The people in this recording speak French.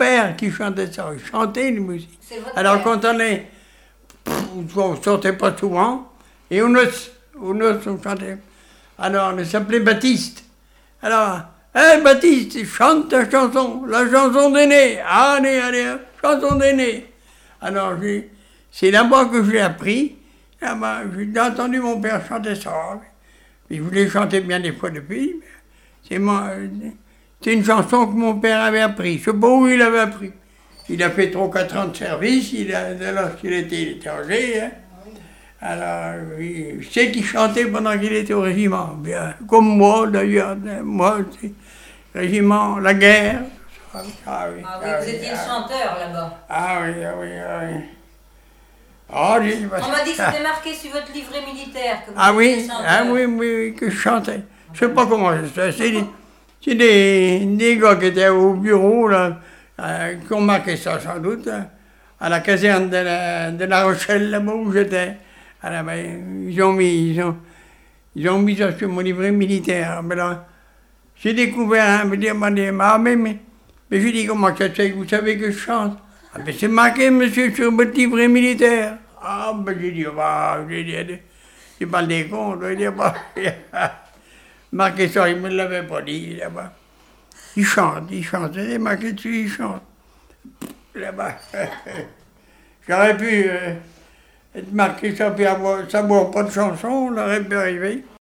père qui chantait ça. Il chantait une musique. Alors père. quand on sortait pas souvent, et on chantait. Alors on s'appelait Baptiste. Alors, hé Baptiste, chante ta chanson, la chanson d'aîné. Allez, chanson d'aîné. Alors c'est là-bas que j'ai appris. Là-bas, j'ai entendu mon père chanter ça. Il voulait chanter bien des fois depuis. C'est une chanson que mon père avait appris. Je sais pas où il avait appris. Il a fait 3 ou 4 ans de service, lorsqu'il était étranger. Hein. Alors, je sais qu'il chantait pendant qu'il était au régiment. Bien, comme moi d'ailleurs. Moi, c'est régiment, la guerre. Vous étiez le chanteur là-bas. Oui. On m'a dit que c'était marqué sur votre livret militaire que vous étiez chanteur. Oui, que je chantais. Je sais pas comment c'est. C'est des gars qui étaient au bureau, là, qui ont marqué ça sans doute, hein, à la caserne de la Rochelle, là-bas où j'étais. Alors, ils ont mis ça sur mon livret militaire. Mais là, j'ai découvert, me dire, mais j'ai dit, comment ça se fait que vous savez que je chante? Ah, mais c'est marqué, monsieur, sur votre livret militaire. Ah, j'ai dit, c'est pas le décompte, il dit, marqué ça, il ne me l'avait pas dit, là-bas. Il chante, c'est marqué dessus, il chante. Là-bas. J'aurais pu être marqué ça, puis savoir pas de chanson, on aurait pu arriver.